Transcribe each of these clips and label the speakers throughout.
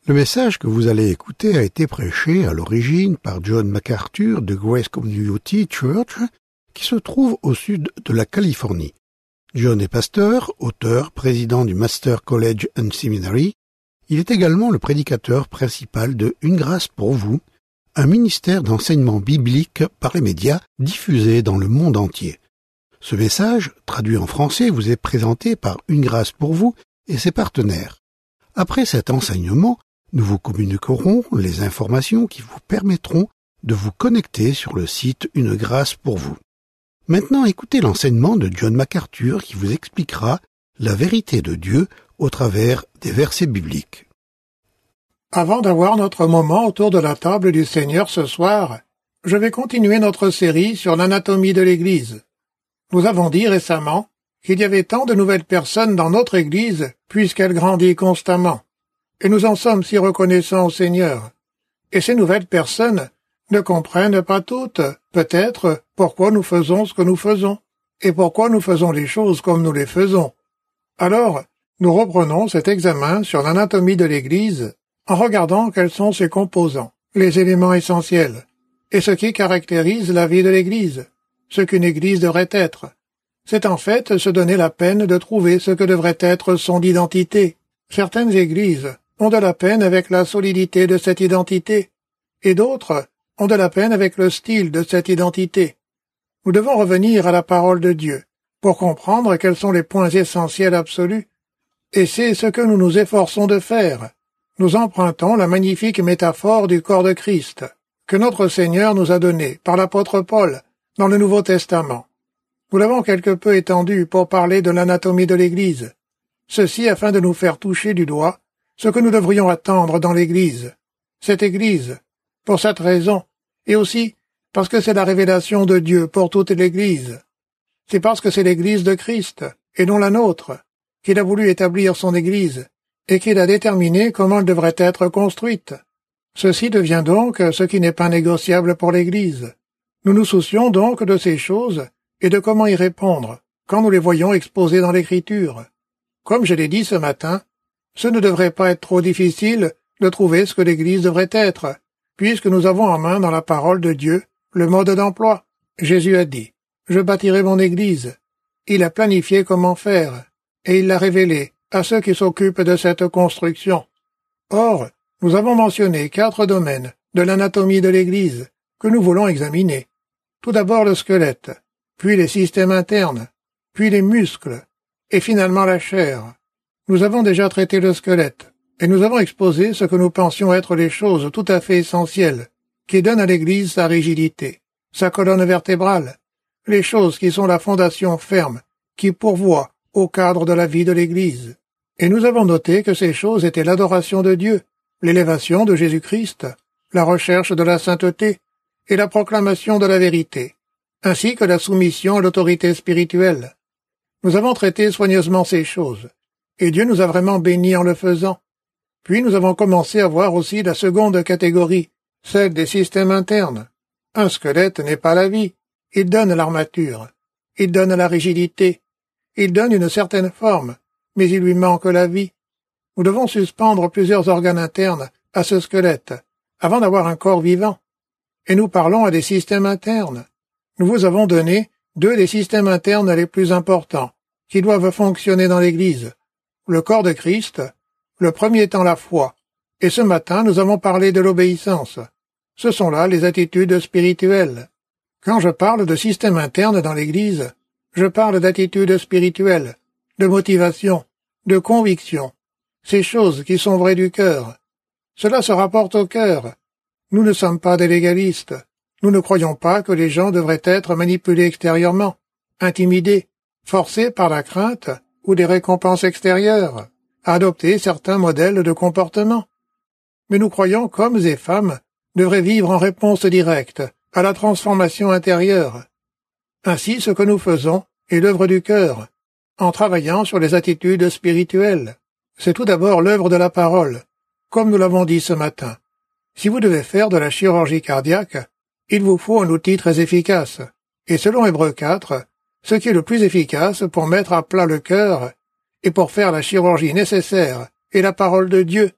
Speaker 1: Le message que vous allez écouter a été prêché à l'origine par John MacArthur de Grace Community Church, qui se trouve au sud de la Californie. John est pasteur, auteur, président du Master College and Seminary. Il est également le prédicateur principal de Une grâce pour vous, un ministère d'enseignement biblique par les médias diffusé dans le monde entier. Ce message, traduit en français, vous est présenté par Une grâce pour vous et ses partenaires. Après cet enseignement, nous vous communiquerons les informations qui vous permettront de vous connecter sur le site Une grâce pour vous. Maintenant, écoutez l'enseignement de John MacArthur qui vous expliquera la vérité de Dieu au travers des versets bibliques.
Speaker 2: Avant d'avoir notre moment autour de la table du Seigneur ce soir, je vais continuer notre série sur l'anatomie de l'Église. Nous avons dit récemment qu'il y avait tant de nouvelles personnes dans notre Église puisqu'elle grandit constamment. Et nous en sommes si reconnaissants au Seigneur. Et ces nouvelles personnes ne comprennent pas toutes, peut-être, pourquoi nous faisons ce que nous faisons, et pourquoi nous faisons les choses comme nous les faisons. Alors, nous reprenons cet examen sur l'anatomie de l'Église en regardant quels sont ses composants, les éléments essentiels, et ce qui caractérise la vie de l'Église, ce qu'une Église devrait être. C'est en fait se donner la peine de trouver ce que devrait être son identité. Certaines Églises ont de la peine avec la solidité de cette identité, et d'autres ont de la peine avec le style de cette identité. Nous devons revenir à la parole de Dieu pour comprendre quels sont les points essentiels absolus, et c'est ce que nous nous efforçons de faire. Nous empruntons la magnifique métaphore du corps de Christ, que notre Seigneur nous a donnée par l'apôtre Paul dans le Nouveau Testament. Nous l'avons quelque peu étendu pour parler de l'anatomie de l'Église, ceci afin de nous faire toucher du doigt ce que nous devrions attendre dans l'Église. Cette Église, pour cette raison, et aussi parce que c'est la révélation de Dieu pour toute l'Église. C'est parce que c'est l'Église de Christ, et non la nôtre, qu'il a voulu établir son Église, et qu'il a déterminé comment elle devrait être construite. Ceci devient donc ce qui n'est pas négociable pour l'Église. Nous nous soucions donc de ces choses, et de comment y répondre, quand nous les voyons exposées dans l'Écriture. Comme je l'ai dit ce matin, ce ne devrait pas être trop difficile de trouver ce que l'Église devrait être, puisque nous avons en main dans la parole de Dieu le mode d'emploi. Jésus a dit « Je bâtirai mon Église ». Il a planifié comment faire, et il l'a révélé à ceux qui s'occupent de cette construction. Or, nous avons mentionné 4 domaines de l'anatomie de l'Église que nous voulons examiner. Tout d'abord le squelette, puis les systèmes internes, puis les muscles, et finalement la chair. Nous avons déjà traité le squelette, et nous avons exposé ce que nous pensions être les choses tout à fait essentielles, qui donnent à l'Église sa rigidité, sa colonne vertébrale, les choses qui sont la fondation ferme, qui pourvoient au cadre de la vie de l'Église. Et nous avons noté que ces choses étaient l'adoration de Dieu, l'élévation de Jésus-Christ, la recherche de la sainteté et la proclamation de la vérité, ainsi que la soumission à l'autorité spirituelle. Nous avons traité soigneusement ces choses, et Dieu nous a vraiment bénis en le faisant. Puis nous avons commencé à voir aussi la seconde catégorie, celle des systèmes internes. Un squelette n'est pas la vie, il donne l'armature, il donne la rigidité, il donne une certaine forme, mais il lui manque la vie. Nous devons suspendre plusieurs organes internes à ce squelette, avant d'avoir un corps vivant. Et nous parlons à des systèmes internes. Nous vous avons donné 2 des systèmes internes les plus importants, qui doivent fonctionner dans l'Église. Le corps de Christ, le premier étant la foi, et ce matin nous avons parlé de l'obéissance. Ce sont là les attitudes spirituelles. Quand je parle de système interne dans l'Église, je parle d'attitudes spirituelles, de motivation, de conviction, ces choses qui sont vraies du cœur. Cela se rapporte au cœur. Nous ne sommes pas des légalistes. Nous ne croyons pas que les gens devraient être manipulés extérieurement, intimidés, forcés par la crainte ou des récompenses extérieures, à adopter certains modèles de comportement. Mais nous croyons qu'hommes et femmes devraient vivre en réponse directe à la transformation intérieure. Ainsi, ce que nous faisons est l'œuvre du cœur, en travaillant sur les attitudes spirituelles. C'est tout d'abord l'œuvre de la parole, comme nous l'avons dit ce matin. Si vous devez faire de la chirurgie cardiaque, il vous faut un outil très efficace. Et selon Hébreux 4, ce qui est le plus efficace pour mettre à plat le cœur et pour faire la chirurgie nécessaire est la parole de Dieu.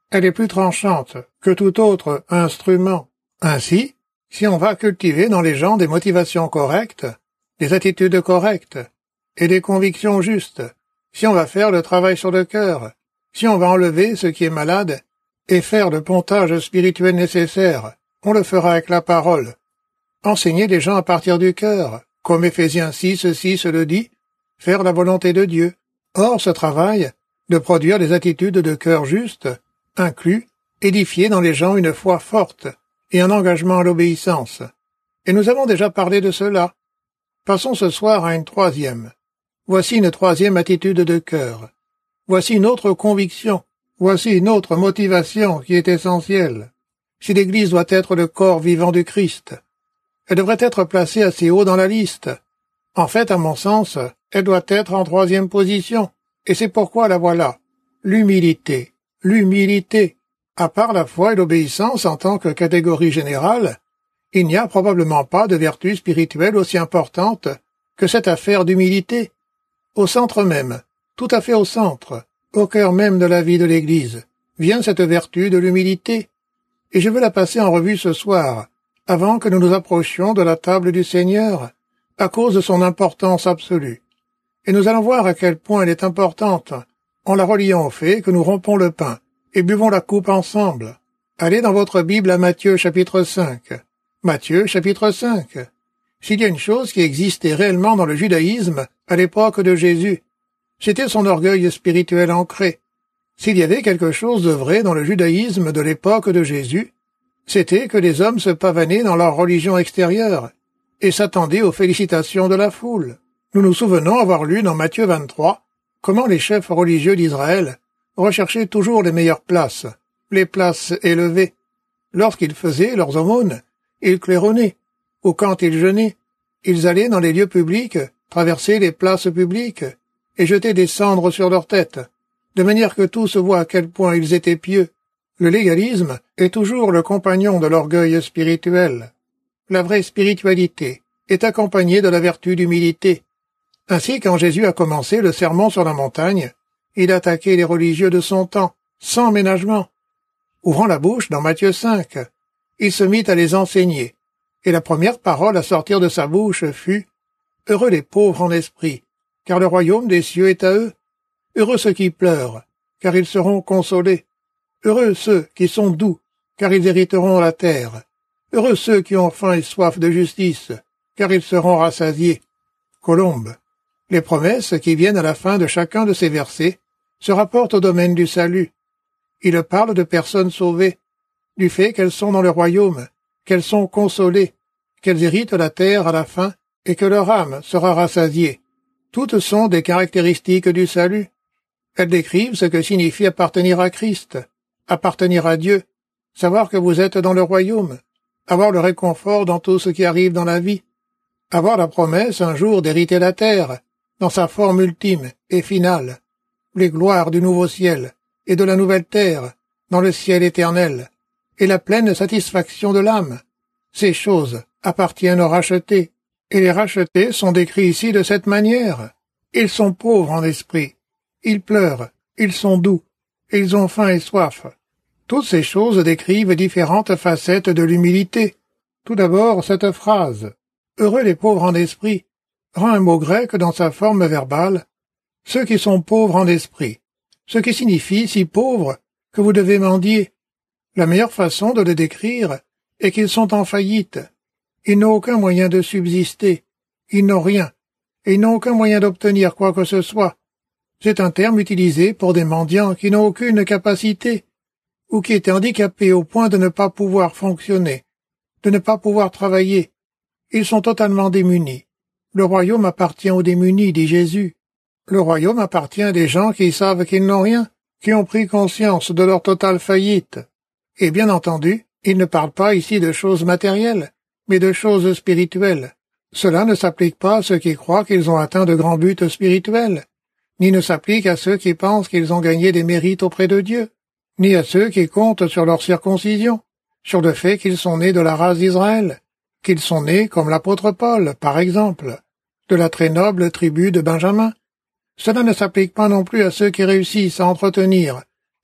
Speaker 2: Elle est plus tranchante que tout autre instrument. Ainsi, si on va cultiver dans les gens des motivations correctes, des attitudes correctes et des convictions justes, si on va faire le travail sur le cœur, si on va enlever ce qui est malade et faire le pontage spirituel nécessaire, on le fera avec la parole. Enseigner les gens à partir du cœur, comme Éphésiens 6:6 le dit, faire la volonté de Dieu. Or, ce travail, de produire des attitudes de cœur justes, inclut édifier dans les gens une foi forte et un engagement à l'obéissance. Et nous avons déjà parlé de cela. Passons ce soir à une troisième. Voici une troisième attitude de cœur. Voici une autre conviction. Voici une autre motivation qui est essentielle. Si l'Église doit être le corps vivant du Christ, elle devrait être placée assez haut dans la liste. En fait, à mon sens, elle doit être en troisième position. Et c'est pourquoi la voilà. L'humilité. L'humilité. À part la foi et l'obéissance en tant que catégorie générale, il n'y a probablement pas de vertu spirituelle aussi importante que cette affaire d'humilité. Au centre même, tout à fait au centre, au cœur même de la vie de l'Église, vient cette vertu de l'humilité. Et je veux la passer en revue ce soir, avant que nous nous approchions de la table du Seigneur, à cause de son importance absolue. Et nous allons voir à quel point elle est importante, en la reliant au fait que nous rompons le pain et buvons la coupe ensemble. Allez dans votre Bible à Matthieu chapitre 5. Matthieu chapitre 5. S'il y a une chose qui existait réellement dans le judaïsme à l'époque de Jésus, c'était son orgueil spirituel ancré. S'il y avait quelque chose de vrai dans le judaïsme de l'époque de Jésus, c'était que les hommes se pavanaient dans leur religion extérieure et s'attendaient aux félicitations de la foule. Nous nous souvenons avoir lu dans Matthieu 23 comment les chefs religieux d'Israël recherchaient toujours les meilleures places, les places élevées. Lorsqu'ils faisaient leurs aumônes, ils claironnaient, ou quand ils jeûnaient, ils allaient dans les lieux publics, traversaient les places publiques, et jetaient des cendres sur leurs têtes, de manière que tous voient à quel point ils étaient pieux. Le légalisme est toujours le compagnon de l'orgueil spirituel. La vraie spiritualité est accompagnée de la vertu d'humilité. Ainsi, quand Jésus a commencé le sermon sur la montagne, il attaquait les religieux de son temps, sans ménagement. Ouvrant la bouche dans Matthieu 5, il se mit à les enseigner, et la première parole à sortir de sa bouche fut « Heureux les pauvres en esprit, car le royaume des cieux est à eux. Heureux ceux qui pleurent, car ils seront consolés. Heureux ceux qui sont doux, car ils hériteront la terre. Heureux ceux qui ont faim et soif de justice, car ils seront rassasiés. » Colombe. Les promesses qui viennent à la fin de chacun de ces versets se rapportent au domaine du salut. Il parle de personnes sauvées, du fait qu'elles sont dans le royaume, qu'elles sont consolées, qu'elles héritent la terre à la fin et que leur âme sera rassasiée. Toutes sont des caractéristiques du salut. Elles décrivent ce que signifie appartenir à Christ, appartenir à Dieu, savoir que vous êtes dans le royaume, avoir le réconfort dans tout ce qui arrive dans la vie, avoir la promesse un jour d'hériter la terre, dans sa forme ultime et finale, les gloires du nouveau ciel et de la nouvelle terre, dans le ciel éternel, et la pleine satisfaction de l'âme. Ces choses appartiennent aux rachetés, et les rachetés sont décrits ici de cette manière. Ils sont pauvres en esprit, ils pleurent, ils sont doux, et ils ont faim et soif. Toutes ces choses décrivent différentes facettes de l'humilité. Tout d'abord, cette phrase « Heureux les pauvres en esprit » rend un mot grec dans sa forme verbale « ceux qui sont pauvres en esprit », ce qui signifie si pauvres que vous devez mendier. La meilleure façon de le décrire est qu'ils sont en faillite. Ils n'ont aucun moyen de subsister. Ils n'ont rien. Et ils n'ont aucun moyen d'obtenir quoi que ce soit. C'est un terme utilisé pour des mendiants qui n'ont aucune capacité, ou qui étaient handicapés au point de ne pas pouvoir fonctionner, de ne pas pouvoir travailler. Ils sont totalement démunis. Le royaume appartient aux démunis, dit Jésus. Le royaume appartient à des gens qui savent qu'ils n'ont rien, qui ont pris conscience de leur totale faillite. Et bien entendu, il ne parle pas ici de choses matérielles, mais de choses spirituelles. Cela ne s'applique pas à ceux qui croient qu'ils ont atteint de grands buts spirituels, ni ne s'applique à ceux qui pensent qu'ils ont gagné des mérites auprès de Dieu, ni à ceux qui comptent sur leur circoncision, sur le fait qu'ils sont nés de la race d'Israël, qu'ils sont nés, comme l'apôtre Paul, par exemple, de la très noble tribu de Benjamin. Cela ne s'applique pas non plus à ceux qui réussissent à entretenir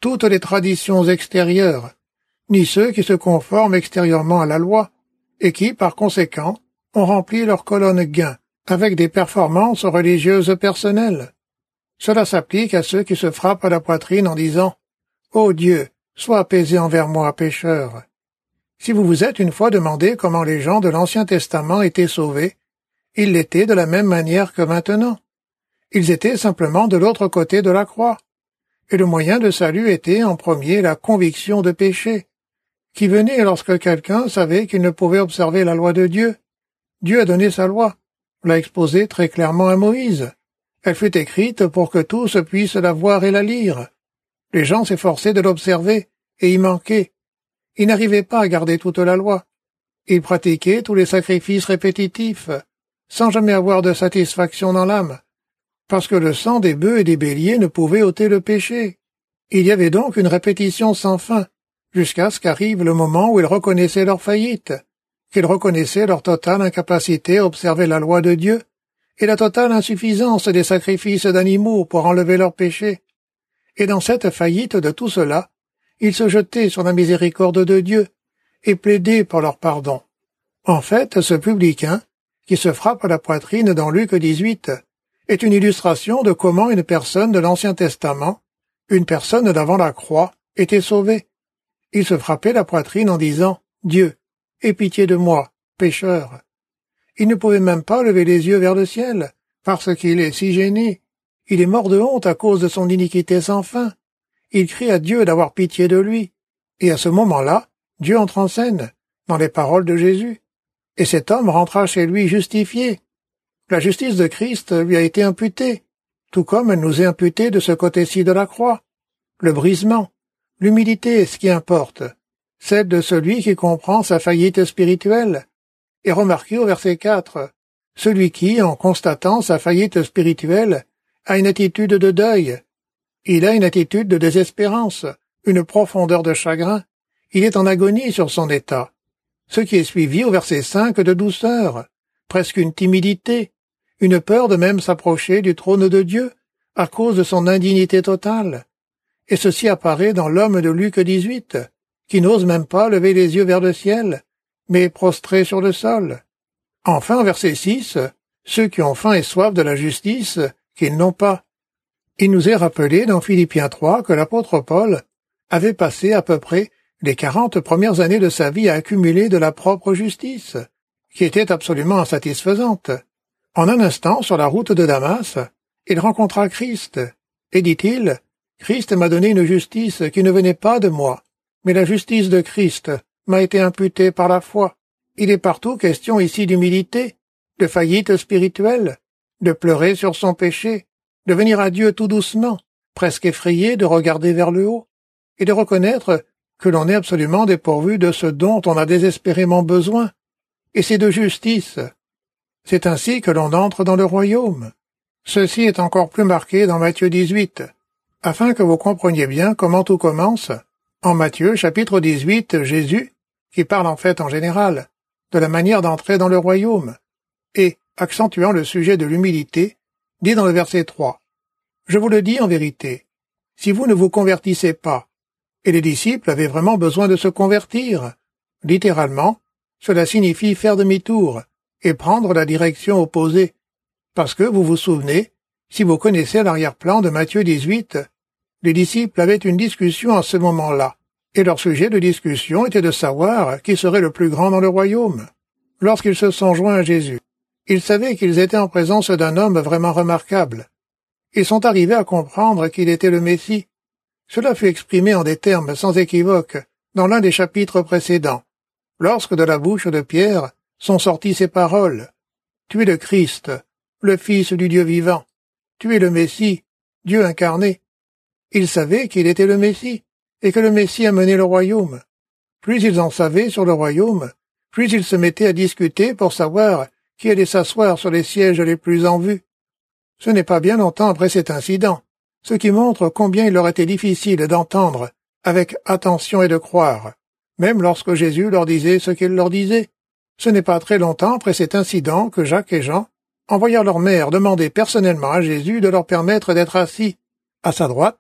Speaker 2: toutes les traditions extérieures, ni ceux qui se conforment extérieurement à la loi, et qui, par conséquent, ont rempli leur colonne gain avec des performances religieuses personnelles. Cela s'applique à ceux qui se frappent à la poitrine en disant « Ô Dieu, sois apaisé envers moi, pécheur ». Si vous vous êtes une fois demandé comment les gens de l'Ancien Testament étaient sauvés, ils l'étaient de la même manière que maintenant. Ils étaient simplement de l'autre côté de la croix. Et le moyen de salut était, en premier, la conviction de péché, qui venait lorsque quelqu'un savait qu'il ne pouvait observer la loi de Dieu. Dieu a donné sa loi, l'a exposée très clairement à Moïse. Elle fut écrite pour que tous puissent la voir et la lire. Les gens s'efforçaient de l'observer, et y manquaient. Ils n'arrivaient pas à garder toute la loi. Ils pratiquaient tous les sacrifices répétitifs, sans jamais avoir de satisfaction dans l'âme, parce que le sang des bœufs et des béliers ne pouvait ôter le péché. Il y avait donc une répétition sans fin, jusqu'à ce qu'arrive le moment où ils reconnaissaient leur faillite, qu'ils reconnaissaient leur totale incapacité à observer la loi de Dieu, et la totale insuffisance des sacrifices d'animaux pour enlever leurs péchés. Et dans cette faillite de tout cela, ils se jetaient sur la miséricorde de Dieu, et plaidaient pour leur pardon. En fait, ce publicain, qui se frappe à la poitrine dans Luc 18, est une illustration de comment une personne de l'Ancien Testament, une personne d'avant la croix, était sauvée. Il se frappait la poitrine en disant « Dieu, aie pitié de moi, pécheur ». Il ne pouvait même pas lever les yeux vers le ciel, parce qu'il est si gêné. Il est mort de honte à cause de son iniquité sans fin. Il crie à Dieu d'avoir pitié de lui. Et à ce moment-là, Dieu entre en scène, dans les paroles de Jésus. Et cet homme rentra chez lui justifié. La justice de Christ lui a été imputée, tout comme elle nous est imputée de ce côté-ci de la croix. Le brisement, l'humilité est ce qui importe, celle de celui qui comprend sa faillite spirituelle. Et remarquez au verset 4, celui qui, en constatant sa faillite spirituelle, a une attitude de deuil. Il a une attitude de désespérance, une profondeur de chagrin. Il est en agonie sur son état. Ce qui est suivi au verset 5 de douceur, presque une timidité, une peur de même s'approcher du trône de Dieu à cause de son indignité totale. Et ceci apparaît dans l'homme de Luc 18, qui n'ose même pas lever les yeux vers le ciel, mais prostré sur le sol. Enfin, au verset 6, ceux qui ont faim et soif de la justice, qu'ils n'ont pas. Il nous est rappelé dans Philippiens 3 que l'apôtre Paul avait passé à peu près les 40 premières années de sa vie à accumuler de la propre justice, qui était absolument insatisfaisante. En un instant, sur la route de Damas, il rencontra Christ, et dit-il, « Christ m'a donné une justice qui ne venait pas de moi, mais la justice de Christ m'a été imputée par la foi. » Il est partout question ici d'humilité, de faillite spirituelle, de pleurer sur son péché, de venir à Dieu tout doucement, presque effrayé de regarder vers le haut, et de reconnaître que l'on est absolument dépourvu de ce dont on a désespérément besoin, et c'est de justice. C'est ainsi que l'on entre dans le royaume. Ceci est encore plus marqué dans Matthieu 18, afin que vous compreniez bien comment tout commence. En Matthieu, chapitre 18, Jésus, qui parle en fait en général, de la manière d'entrer dans le royaume, et, accentuant le sujet de l'humilité, dit dans le verset 3, « Je vous le dis en vérité, si vous ne vous convertissez pas, et les disciples avaient vraiment besoin de se convertir, littéralement, cela signifie faire demi-tour et prendre la direction opposée, parce que, vous vous souvenez, si vous connaissez l'arrière-plan de Matthieu 18, les disciples avaient une discussion à ce moment-là, et leur sujet de discussion était de savoir qui serait le plus grand dans le royaume. Lorsqu'ils se sont joints à Jésus, ils savaient qu'ils étaient en présence d'un homme vraiment remarquable. Ils sont arrivés à comprendre qu'il était le Messie. Cela fut exprimé en des termes sans équivoque dans l'un des chapitres précédents, lorsque de la bouche de Pierre sont sorties ces paroles. « Tu es le Christ, le Fils du Dieu vivant. Tu es le Messie, Dieu incarné. » Ils savaient qu'il était le Messie, et que le Messie amenait le royaume. Plus ils en savaient sur le royaume, plus ils se mettaient à discuter pour savoir qui allait s'asseoir sur les sièges les plus en vue. Ce n'est pas bien longtemps après cet incident, ce qui montre combien il leur était difficile d'entendre avec attention et de croire, même lorsque Jésus leur disait ce qu'il leur disait. Ce n'est pas très longtemps après cet incident que Jacques et Jean envoyèrent leur mère demander personnellement à Jésus de leur permettre d'être assis, à sa droite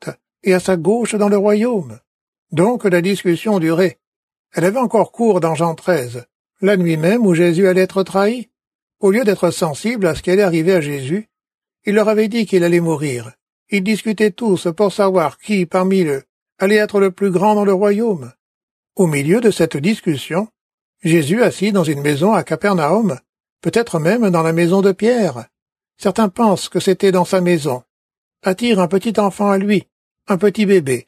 Speaker 2: et à sa gauche dans le royaume. Donc la discussion durait. Elle avait encore cours dans Jean 13, la nuit même où Jésus allait être trahi. Au lieu d'être sensible à ce qui allait arriver à Jésus, il leur avait dit qu'il allait mourir. Ils discutaient tous pour savoir qui, parmi eux, allait être le plus grand dans le royaume. Au milieu de cette discussion, Jésus assis dans une maison à Capernaum, peut-être même dans la maison de Pierre. Certains pensent que c'était dans sa maison. Attire un petit enfant à lui, un petit bébé.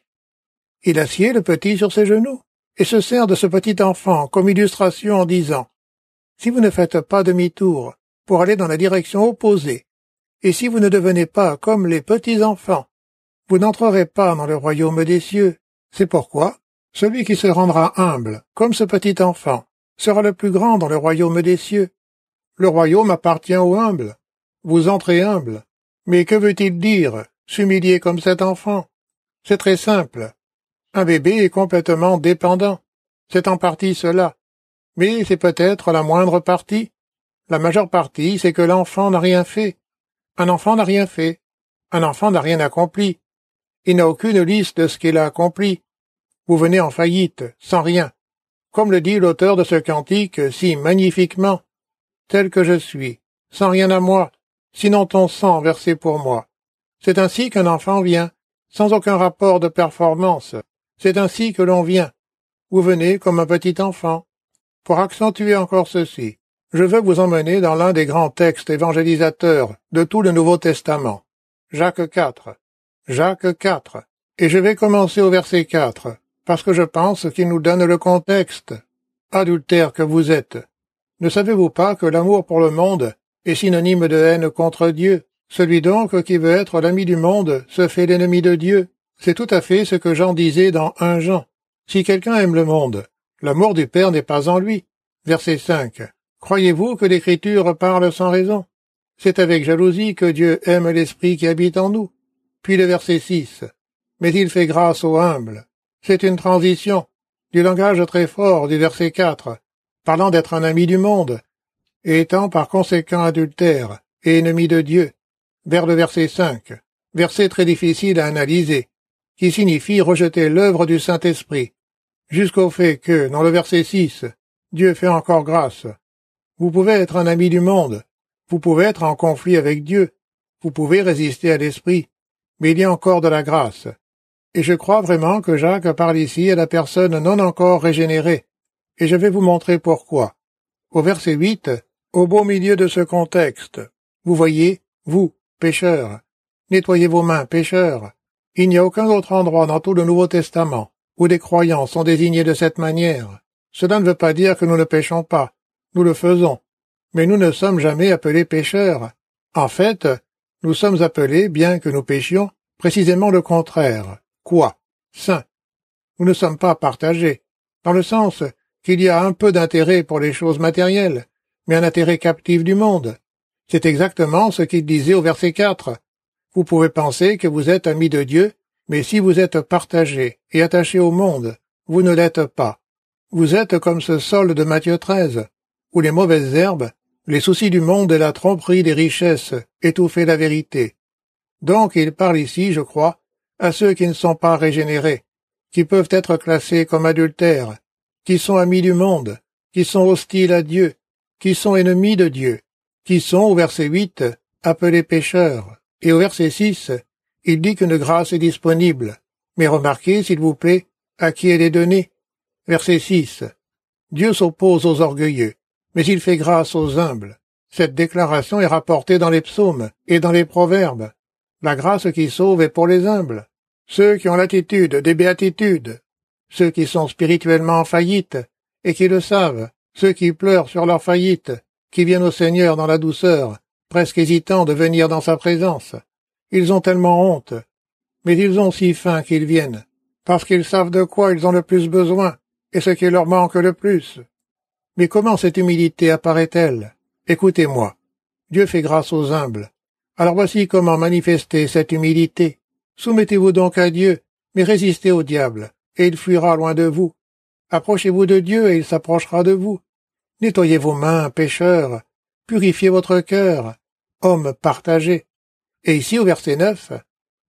Speaker 2: Il assied le petit sur ses genoux et se sert de ce petit enfant comme illustration en disant « Si vous ne faites pas demi-tour pour aller dans la direction opposée, et si vous ne devenez pas comme les petits enfants, vous n'entrerez pas dans le royaume des cieux. C'est pourquoi celui qui se rendra humble, comme ce petit enfant, sera le plus grand dans le royaume des cieux. Le royaume appartient aux humbles. Vous entrez humble. Mais que veut-il dire, s'humilier comme cet enfant? C'est très simple. Un bébé est complètement dépendant. C'est en partie cela. Mais c'est peut-être la moindre partie. La majeure partie, c'est que l'enfant n'a rien fait. Un enfant n'a rien fait. Un enfant n'a rien accompli. Il n'a aucune liste de ce qu'il a accompli. Vous venez en faillite, sans rien. Comme le dit l'auteur de ce cantique si magnifiquement, tel que je suis, sans rien à moi, sinon ton sang versé pour moi. C'est ainsi qu'un enfant vient, sans aucun rapport de performance. C'est ainsi que l'on vient. Vous venez comme un petit enfant. Pour accentuer encore ceci, je veux vous emmener dans l'un des grands textes évangélisateurs de tout le Nouveau Testament. Jacques 4. Jacques 4. Et je vais commencer au verset 4, parce que je pense qu'il nous donne le contexte. Adultères que vous êtes. Ne savez-vous pas que l'amour pour le monde est synonyme de haine contre Dieu? Celui donc qui veut être l'ami du monde se fait l'ennemi de Dieu. C'est tout à fait ce que Jean disait dans 1 Jean. Si quelqu'un aime le monde, l'amour du Père n'est pas en lui. Verset 5. Croyez-vous que l'Écriture parle sans raison? C'est avec jalousie que Dieu aime l'Esprit qui habite en nous. Puis le verset 6. Mais il fait grâce aux humbles. C'est une transition du langage très fort du verset 4, parlant d'être un ami du monde, et étant par conséquent adultère et ennemi de Dieu, vers le verset 5, verset très difficile à analyser, qui signifie rejeter l'œuvre du Saint-Esprit, jusqu'au fait que, dans le verset 6, Dieu fait encore grâce. Vous pouvez être un ami du monde, vous pouvez être en conflit avec Dieu, vous pouvez résister à l'Esprit, mais il y a encore de la grâce. Et je crois vraiment que Jacques parle ici à la personne non encore régénérée, et je vais vous montrer pourquoi. Au verset 8, au beau milieu de ce contexte, vous voyez, vous, pécheurs, nettoyez vos mains, pécheurs. Il n'y a aucun autre endroit dans tout le Nouveau Testament où des croyants sont désignés de cette manière. Cela ne veut pas dire que nous ne péchons pas, nous le faisons, mais nous ne sommes jamais appelés pécheurs. En fait, nous sommes appelés, bien que nous péchions, précisément le contraire. Quoi? Saints. Nous ne sommes pas partagés, dans le sens qu'il y a un peu d'intérêt pour les choses matérielles, mais un intérêt captif du monde. C'est exactement ce qu'il disait au verset 4. Vous pouvez penser que vous êtes amis de Dieu, mais si vous êtes partagés et attachés au monde, vous ne l'êtes pas. Vous êtes comme ce sol de Matthieu 13, où les mauvaises herbes, les soucis du monde et la tromperie des richesses étouffaient la vérité. Donc il parle ici, je crois, à ceux qui ne sont pas régénérés, qui peuvent être classés comme adultères, qui sont amis du monde, qui sont hostiles à Dieu, qui sont ennemis de Dieu, qui sont, au verset 8, appelés pécheurs. Et au verset 6, il dit qu'une grâce est disponible. Mais remarquez, s'il vous plaît, à qui elle est donnée. Verset 6. Dieu s'oppose aux orgueilleux, mais il fait grâce aux humbles. Cette déclaration est rapportée dans les psaumes et dans les proverbes. La grâce qui sauve est pour les humbles, ceux qui ont l'attitude des béatitudes, ceux qui sont spirituellement en faillite et qui le savent, ceux qui pleurent sur leur faillite, qui viennent au Seigneur dans la douceur, presque hésitants de venir dans sa présence. Ils ont tellement honte, mais ils ont si faim qu'ils viennent, parce qu'ils savent de quoi ils ont le plus besoin et ce qui leur manque le plus. Mais comment cette humilité apparaît-elle? Écoutez-moi. Dieu fait grâce aux humbles. Alors voici comment manifester cette humilité. Soumettez-vous donc à Dieu, mais résistez au diable, et il fuira loin de vous. Approchez-vous de Dieu, et il s'approchera de vous. Nettoyez vos mains, pécheurs. Purifiez votre cœur, hommes partagés. Et ici, au verset 9,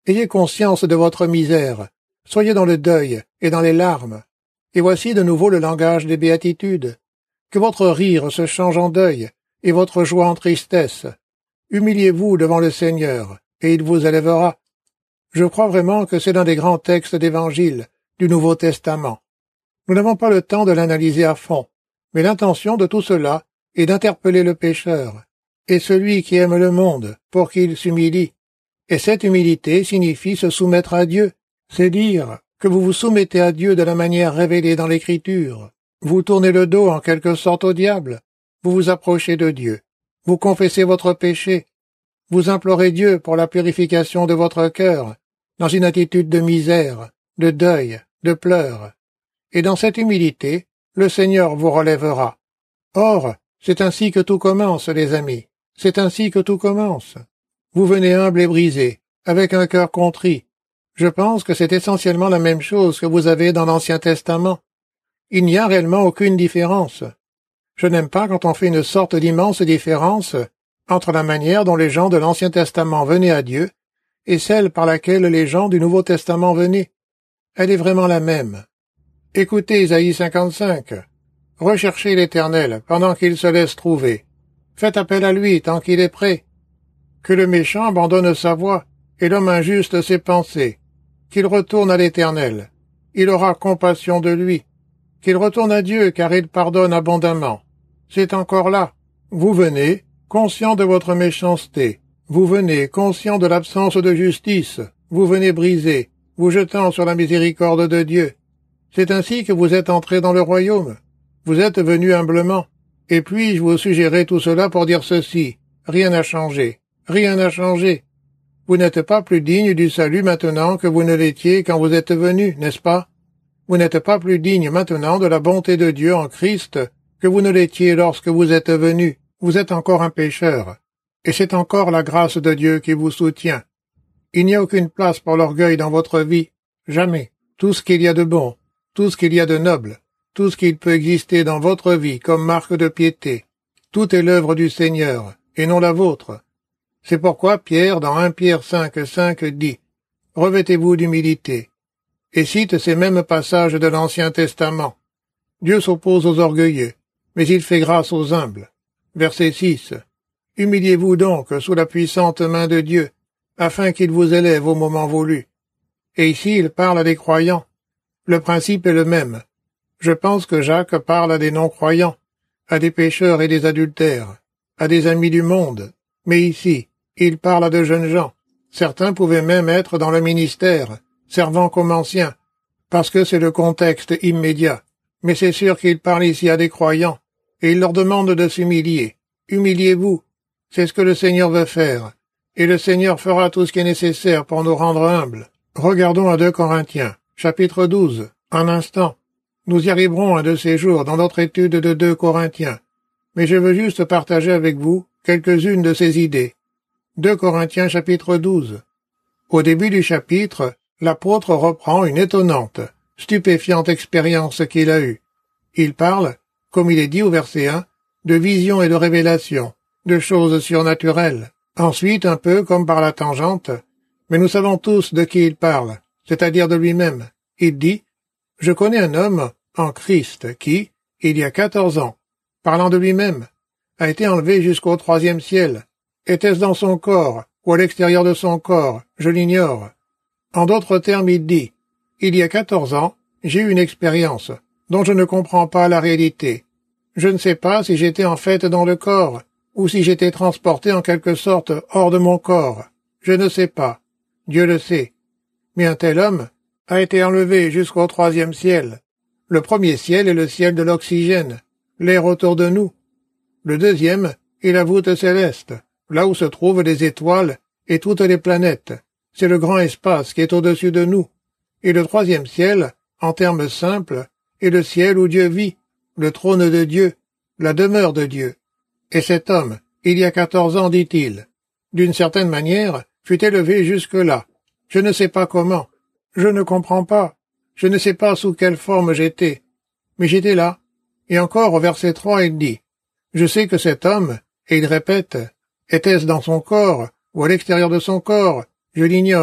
Speaker 2: Ayez conscience de votre misère. Soyez dans le deuil et dans les larmes. Et voici de nouveau le langage des béatitudes. Que votre rire se change en deuil et votre joie en tristesse. Humiliez-vous devant le Seigneur, et il vous élèvera. Je crois vraiment que c'est l'un des grands textes d'Évangile du Nouveau Testament. Nous n'avons pas le temps de l'analyser à fond, mais l'intention de tout cela est d'interpeller le pécheur, et celui qui aime le monde, pour qu'il s'humilie. Et cette humilité signifie se soumettre à Dieu, c'est dire que vous vous soumettez à Dieu de la manière révélée dans l'Écriture. Vous tournez le dos en quelque sorte au diable, vous vous approchez de Dieu, vous confessez votre péché, vous implorez Dieu pour la purification de votre cœur, dans une attitude de misère, de deuil, de pleurs. Et dans cette humilité, le Seigneur vous relèvera. Or, c'est ainsi que tout commence, les amis. C'est ainsi que tout commence. Vous venez humble et brisé, avec un cœur contrit. Je pense que c'est essentiellement la même chose que vous avez dans l'Ancien Testament. Il n'y a réellement aucune différence. Je n'aime pas quand on fait une sorte d'immense différence entre la manière dont les gens de l'Ancien Testament venaient à Dieu et celle par laquelle les gens du Nouveau Testament venaient. Elle est vraiment la même. Écoutez Isaïe 55. Recherchez l'Éternel pendant qu'il se laisse trouver. Faites appel à lui tant qu'il est prêt. Que le méchant abandonne sa voie et l'homme injuste ses pensées. Qu'il retourne à l'Éternel. Il aura compassion de lui. Qu'il retourne à Dieu car il pardonne abondamment. C'est encore là. Vous venez, conscient de votre méchanceté. Vous venez, conscient de l'absence de justice. Vous venez brisé, vous jetant sur la miséricorde de Dieu. C'est ainsi que vous êtes entrés dans le royaume. Vous êtes venus humblement. Et puis-je vous suggérer tout cela pour dire ceci. Rien n'a changé. Rien n'a changé. Vous n'êtes pas plus digne du salut maintenant que vous ne l'étiez quand vous êtes venus, n'est-ce pas? Vous n'êtes pas plus digne maintenant de la bonté de Dieu en Christ que vous ne l'étiez lorsque vous êtes venus. Vous êtes encore un pécheur. Et c'est encore la grâce de Dieu qui vous soutient. Il n'y a aucune place pour l'orgueil dans votre vie. Jamais. Tout ce qu'il y a de bon, tout ce qu'il y a de noble, tout ce qu'il peut exister dans votre vie comme marque de piété, tout est l'œuvre du Seigneur, et non la vôtre. C'est pourquoi Pierre, dans 1 Pierre 5,5, dit « Revêtez-vous d'humilité » et cite ces mêmes passages de l'Ancien Testament. Dieu s'oppose aux orgueilleux, mais il fait grâce aux humbles. Verset 6. Humiliez-vous donc sous la puissante main de Dieu, afin qu'il vous élève au moment voulu. Et ici, il parle à des croyants. Le principe est le même. Je pense que Jacques parle à des non-croyants, à des pécheurs et des adultères, à des amis du monde. Mais ici, il parle à de jeunes gens. Certains pouvaient même être dans le ministère, servant comme anciens, parce que c'est le contexte immédiat. Mais c'est sûr qu'il parle ici à des croyants, et il leur demande de s'humilier. Humiliez-vous. C'est ce que le Seigneur veut faire, et le Seigneur fera tout ce qui est nécessaire pour nous rendre humbles. Regardons à 2 Corinthiens, chapitre 12, un instant. Nous y arriverons un de ces jours dans notre étude de 2 Corinthiens, mais je veux juste partager avec vous quelques-unes de ces idées. 2 Corinthiens chapitre 12. Au début du chapitre, l'apôtre reprend une étonnante, stupéfiante expérience qu'il a eue. Il parle, comme il est dit au verset 1, de vision et de révélation, de choses surnaturelles. Ensuite, un peu comme par la tangente, mais nous savons tous de qui il parle, c'est-à-dire de lui-même. Il dit « Je connais un homme en Christ qui, il y a 14 ans, parlant de lui-même, a été enlevé jusqu'au 3e ciel. Était-ce dans son corps ou à l'extérieur de son corps? Je l'ignore. » En d'autres termes, il dit « Il y a 14 ans, j'ai eu une expérience dont je ne comprends pas la réalité. Je ne sais pas si j'étais en fait dans le corps, ou si j'étais transporté en quelque sorte hors de mon corps. Je ne sais pas. Dieu le sait. Mais un tel homme a été enlevé jusqu'au 3e ciel. Le 1er ciel est le ciel de l'oxygène, l'air autour de nous. Le 2e est la voûte céleste, là où se trouvent les étoiles et toutes les planètes. C'est le grand espace qui est au-dessus de nous. Et le 3e ciel, en termes simples, est le ciel où Dieu vit, le trône de Dieu, la demeure de Dieu. Et cet homme, il y a 14 ans, dit-il, d'une certaine manière, fut élevé jusque-là. Je ne sais pas comment. Je ne comprends pas. Je ne sais pas sous quelle forme j'étais. Mais j'étais là. Et encore au verset 3, il dit, « Je sais que cet homme, et il répète, était-ce dans son corps ou à l'extérieur de son corps? Je l'ignore.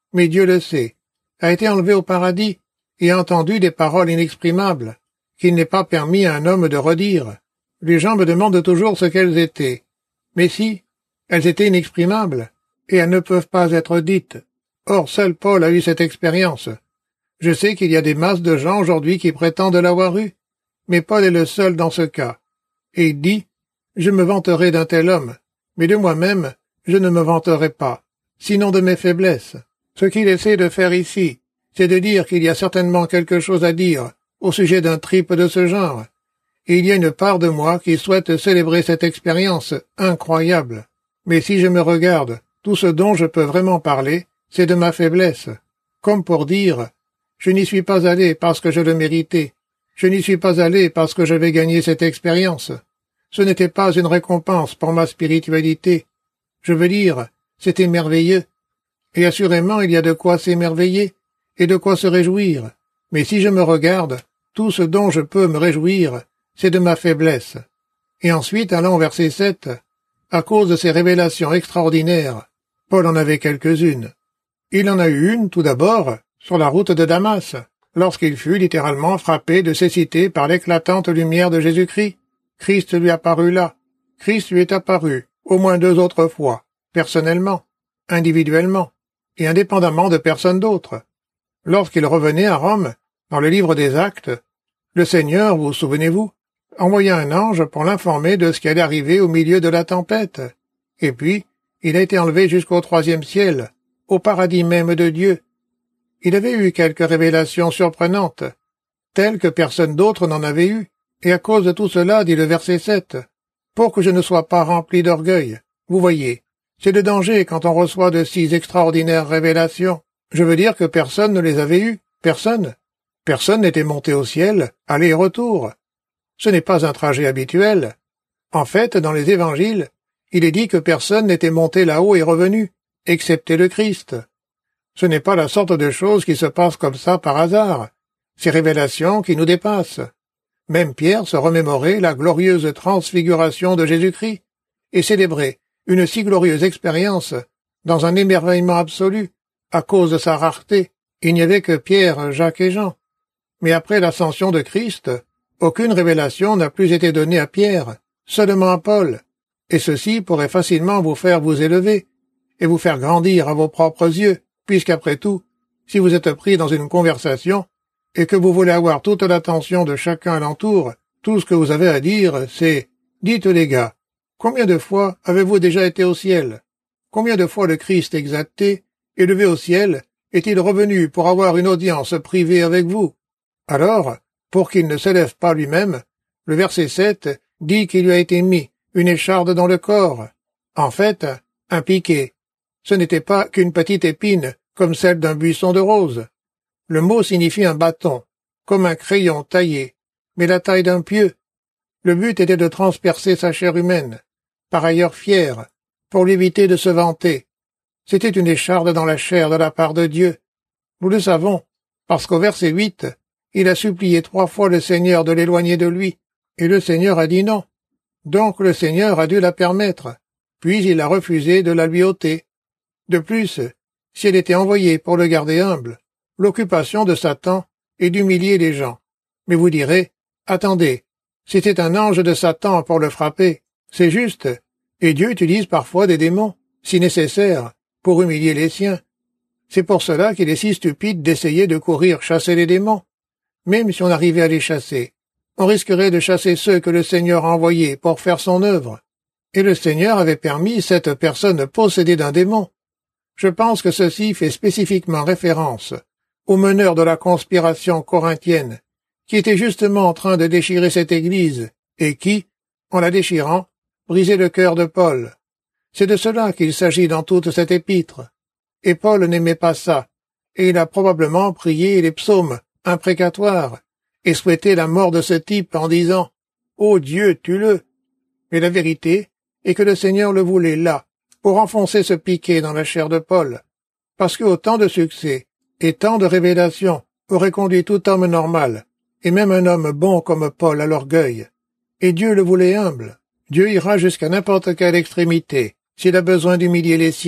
Speaker 2: mais Dieu le sait, a été enlevé au paradis et a entendu des paroles inexprimables, qu'il n'est pas permis à un homme de redire. Les gens me demandent toujours ce qu'elles étaient. Mais si, elles étaient inexprimables, et elles ne peuvent pas être dites. Or seul Paul a eu cette expérience. Je sais qu'il y a des masses de gens aujourd'hui qui prétendent l'avoir eue, mais Paul est le seul dans ce cas. Et il dit, « Je me vanterai d'un tel homme, mais de moi-même, je ne me vanterai pas, sinon de mes faiblesses. » Ce qu'il essaie de faire ici, c'est de dire qu'il y a certainement quelque chose à dire au sujet d'un trip de ce genre. Et il y a une part de moi qui souhaite célébrer cette expérience incroyable. Mais si je me regarde, tout ce dont je peux vraiment parler, c'est de ma faiblesse. Comme pour dire, je n'y suis pas allé parce que je le méritais. Je n'y suis pas allé parce que j'avais gagné cette expérience. Ce n'était pas une récompense pour ma spiritualité. Je veux dire, c'était merveilleux. Et assurément, il y a de quoi s'émerveiller et de quoi se réjouir. Mais si je me regarde, tout ce dont je peux me réjouir, c'est de ma faiblesse. Et ensuite, allons au verset 7. À cause de ces révélations extraordinaires, Paul en avait quelques-unes. Il en a eu une, tout d'abord, sur la route de Damas, lorsqu'il fut littéralement frappé de cécité par l'éclatante lumière de Jésus-Christ. Christ lui apparut là. Christ lui est apparu, au moins 2 autres fois, personnellement, individuellement, et indépendamment de personne d'autre. Lorsqu'il revenait à Rome, dans le livre des Actes, le Seigneur, vous souvenez-vous, envoya un ange pour l'informer de ce qui allait arriver au milieu de la tempête. Et puis, il a été enlevé jusqu'au 3e ciel, au paradis même de Dieu. Il avait eu quelques révélations surprenantes, telles que personne d'autre n'en avait eu, et à cause de tout cela, dit le verset 7, pour que je ne sois pas rempli d'orgueil. Vous voyez, c'est le danger quand on reçoit de si extraordinaires révélations. Je veux dire que personne ne les avait eues, personne. Personne n'était monté au ciel, aller et retour. Ce n'est pas un trajet habituel. En fait, dans les évangiles, il est dit que personne n'était monté là-haut et revenu, excepté le Christ. Ce n'est pas la sorte de choses qui se passent comme ça par hasard. Ces révélations qui nous dépassent. Même Pierre se remémorait la glorieuse transfiguration de Jésus-Christ et célébrait une si glorieuse expérience dans un émerveillement absolu à cause de sa rareté. Il n'y avait que Pierre, Jacques et Jean. Mais après l'ascension de Christ, aucune révélation n'a plus été donnée à Pierre, seulement à Paul, et ceci pourrait facilement vous faire vous élever et vous faire grandir à vos propres yeux, puisqu'après tout, si vous êtes pris dans une conversation et que vous voulez avoir toute l'attention de chacun alentour, tout ce que vous avez à dire, c'est « Dites les gars, combien de fois avez-vous déjà été au ciel? Combien de fois le Christ exalté, élevé au ciel, est-il revenu pour avoir une audience privée avec vous? » Alors, pour qu'il ne s'élève pas lui-même, le verset 7 dit qu'il lui a été mis une écharde dans le corps. En fait, un piquet. Ce n'était pas qu'une petite épine, comme celle d'un buisson de roses. Le mot signifie un bâton, comme un crayon taillé, mais la taille d'un pieu. Le but était de transpercer sa chair humaine, par ailleurs fière, pour lui éviter de se vanter. C'était une écharde dans la chair de la part de Dieu. Nous le savons, parce qu'au verset 8, il a supplié 3 fois le Seigneur de l'éloigner de lui, et le Seigneur a dit non. Donc le Seigneur a dû la permettre, puis il a refusé de la lui ôter. De plus, si elle était envoyée pour le garder humble, l'occupation de Satan est d'humilier les gens. Mais vous direz, attendez, c'était un ange de Satan pour le frapper. C'est juste, et Dieu utilise parfois des démons, si nécessaire, pour humilier les siens. C'est pour cela qu'il est si stupide d'essayer de courir chasser les démons. Même si on arrivait à les chasser, on risquerait de chasser ceux que le Seigneur a envoyés pour faire son œuvre. Et le Seigneur avait permis cette personne possédée d'un démon. Je pense que ceci fait spécifiquement référence au meneur de la conspiration corinthienne, qui était justement en train de déchirer cette Église, et qui, en la déchirant, brisait le cœur de Paul. C'est de cela qu'il s'agit dans toute cette épître. Et Paul n'aimait pas ça, et il a probablement prié les psaumes imprécatoires, et souhaité la mort de ce type en disant « Ô Dieu, tue-le !» Mais la vérité est que le Seigneur le voulait là, pour enfoncer ce piquet dans la chair de Paul, parce que autant de succès et tant de révélations auraient conduit tout homme normal, et même un homme bon comme Paul à l'orgueil. Et Dieu le voulait humble. Dieu ira jusqu'à n'importe quelle extrémité, s'il a besoin d'humilier les siens,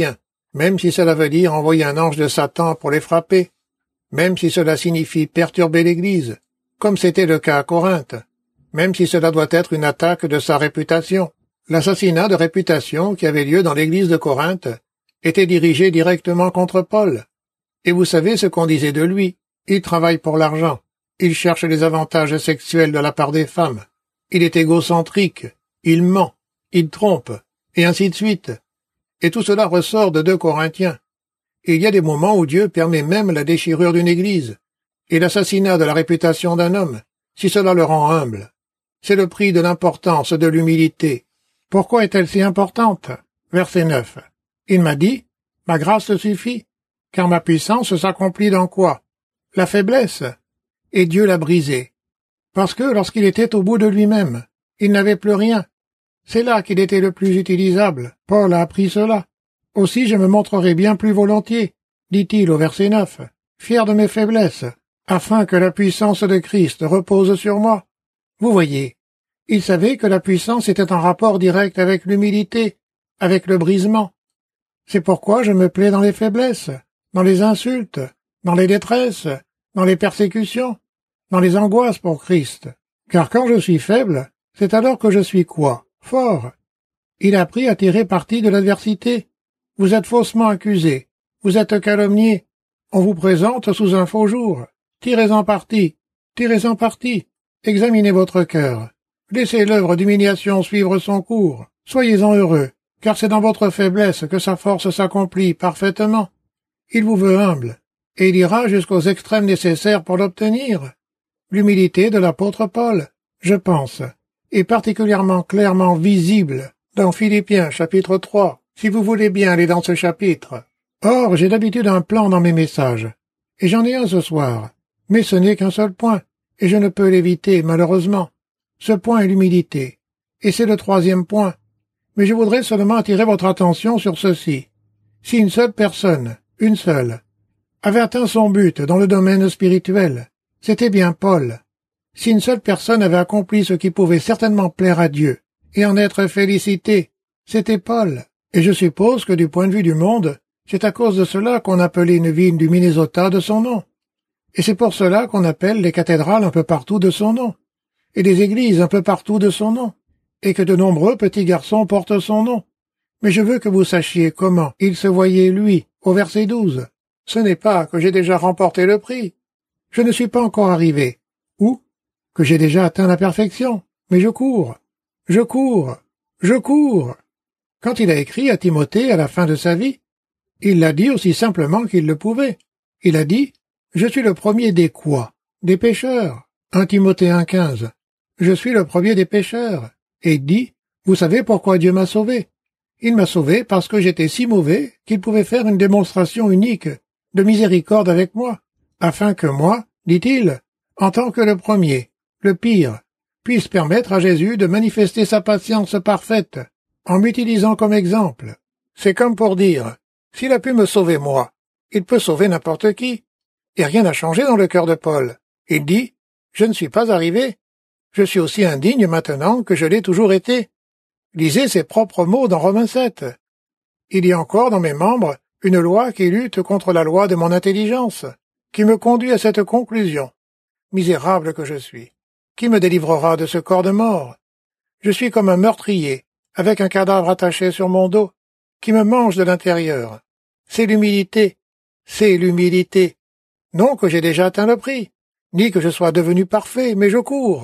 Speaker 2: même si cela veut dire envoyer un ange de Satan pour les frapper, même si cela signifie perturber l'Église, comme c'était le cas à Corinthe, même si cela doit être une attaque de sa réputation. L'assassinat de réputation qui avait lieu dans l'Église de Corinthe était dirigé directement contre Paul. Et vous savez ce qu'on disait de lui. Il travaille pour l'argent. Il cherche les avantages sexuels de la part des femmes. Il est égocentrique. Il ment. Il trompe. Et ainsi de suite. Et tout cela ressort de 2 Corinthiens. Il y a des moments où Dieu permet même la déchirure d'une église et l'assassinat de la réputation d'un homme, si cela le rend humble. C'est le prix de l'importance de l'humilité. Pourquoi est-elle si importante? Verset 9. Il m'a dit, « Ma grâce te suffit, car ma puissance s'accomplit dans quoi? La faiblesse. » Et Dieu l'a brisé. Parce que lorsqu'il était au bout de lui-même, il n'avait plus rien. C'est là qu'il était le plus utilisable. Paul a appris cela. Aussi je me montrerai bien plus volontiers, dit-il au verset 9, fier de mes faiblesses, afin que la puissance de Christ repose sur moi. Vous voyez, il savait que la puissance était en rapport direct avec l'humilité, avec le brisement. C'est pourquoi je me plais dans les faiblesses, dans les insultes, dans les détresses, dans les persécutions, dans les angoisses pour Christ. Car quand je suis faible, c'est alors que je suis quoi? Fort. Il a appris à tirer parti de l'adversité. Vous êtes faussement accusé. Vous êtes calomnié. On vous présente sous un faux jour. Tirez-en parti. Tirez-en parti. Examinez votre cœur. Laissez l'œuvre d'humiliation suivre son cours. Soyez-en heureux, car c'est dans votre faiblesse que sa force s'accomplit parfaitement. Il vous veut humble, et il ira jusqu'aux extrêmes nécessaires pour l'obtenir. L'humilité de l'apôtre Paul, je pense, est particulièrement clairement visible dans Philippiens chapitre 3, si vous voulez bien aller dans ce chapitre. Or, j'ai d'habitude un plan dans mes messages, et j'en ai un ce soir, mais ce n'est qu'un seul point, et je ne peux l'éviter, malheureusement. Ce point est l'humilité, et c'est le 3e point. Mais je voudrais seulement attirer votre attention sur ceci. Si une seule personne, une seule, avait atteint son but dans le domaine spirituel, c'était bien Paul. Si une seule personne avait accompli ce qui pouvait certainement plaire à Dieu et en être félicité, c'était Paul. Et je suppose que du point de vue du monde, c'est à cause de cela qu'on appelait une ville du Minnesota de son nom. Et c'est pour cela qu'on appelle les cathédrales un peu partout de son nom, et les églises un peu partout de son nom, et que de nombreux petits garçons portent son nom. Mais je veux que vous sachiez comment il se voyait, lui, au verset 12. Ce n'est pas que j'ai déjà remporté le prix. Je ne suis pas encore arrivé. Ou que j'ai déjà atteint la perfection. Mais je cours. Je cours. Je cours. Quand il a écrit à Timothée à la fin de sa vie, il l'a dit aussi simplement qu'il le pouvait. Il a dit, « Je suis le premier des quoi? Des pécheurs. » 1 Timothée 1,15. Je suis le premier des pécheurs. Et il dit, « Vous savez pourquoi Dieu m'a sauvé? Il m'a sauvé parce que j'étais si mauvais qu'il pouvait faire une démonstration unique de miséricorde avec moi, afin que moi, dit-il, en tant que le premier, le pire, puisse permettre à Jésus de manifester sa patience parfaite, en m'utilisant comme exemple. » C'est comme pour dire, s'il a pu me sauver moi, il peut sauver n'importe qui. Et rien n'a changé dans le cœur de Paul. Il dit, « Je ne suis pas arrivé. Je suis aussi indigne maintenant que je l'ai toujours été. » Lisez ses propres mots dans Romains 7. Il y a encore dans mes membres une loi qui lutte contre la loi de mon intelligence, qui me conduit à cette conclusion. Misérable que je suis. Qui me délivrera de ce corps de mort? Je suis comme un meurtrier, avec un cadavre attaché sur mon dos, qui me mange de l'intérieur. C'est l'humilité. C'est l'humilité. Non que j'ai déjà atteint le prix, ni que je sois devenu parfait, mais je cours.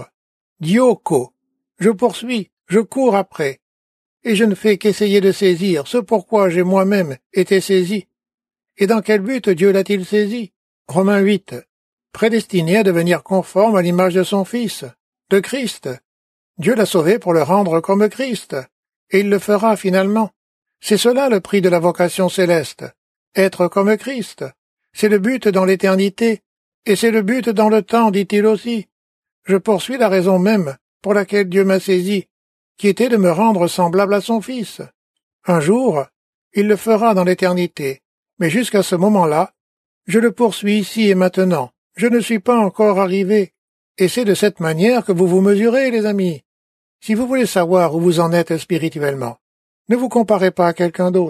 Speaker 2: Dioko. Je poursuis, je cours après. Et je ne fais qu'essayer de saisir ce pourquoi j'ai moi-même été saisi. Et dans quel but Dieu l'a-t-il saisi? Romains 8. Prédestiné à devenir conforme à l'image de son Fils, de Christ. Dieu l'a sauvé pour le rendre comme Christ, et il le fera finalement. C'est cela le prix de la vocation céleste. Être comme Christ. C'est le but dans l'éternité, et c'est le but dans le temps, dit-il aussi. Je poursuis la raison même pour laquelle Dieu m'a saisi, qui était de me rendre semblable à son Fils. Un jour, il le fera dans l'éternité, mais jusqu'à ce moment-là, je le poursuis ici et maintenant. Je ne suis pas encore arrivé, et c'est de cette manière que vous vous mesurez, les amis. Si vous voulez savoir où vous en êtes spirituellement, ne vous comparez pas à quelqu'un d'autre.